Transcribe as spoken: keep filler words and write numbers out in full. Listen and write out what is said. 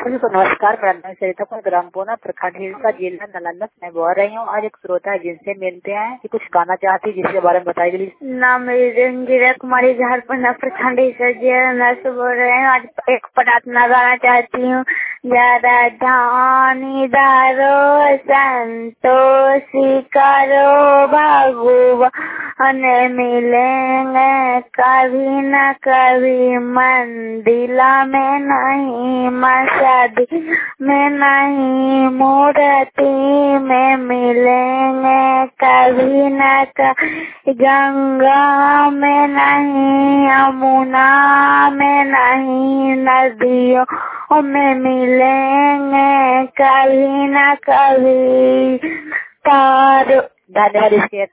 सभी को नमस्कार। मेरा नाम सरिता कुमार, ग्राम पूना, प्रखंड हिलसा, जिला नालंदा से मैं बोल रही हूँ। आज एक श्रोता है जिनसे मिलते हैं कि कुछ गाना चाहती है जिसके बारे में बताइए। नाम मेरी रंजीरा कुमारी, झारखंड प्रखंड हिलसा, जिला नालंदा से बोल रहे हैं। आज एक प्रार्थना गाना चाहती हूँ। जरा ध्यानी दारो संतोषी करो भगवान मिलेंगे कभी न कभी, मंदिला में नहीं मस्जिद में नहीं, मूर्ति में मिलेंगे कभी न कभी, गंगा में नहीं, यमुना में नहीं, नदियों में मिलेंगे कभी न कभी। तारो धन्यवाद इसके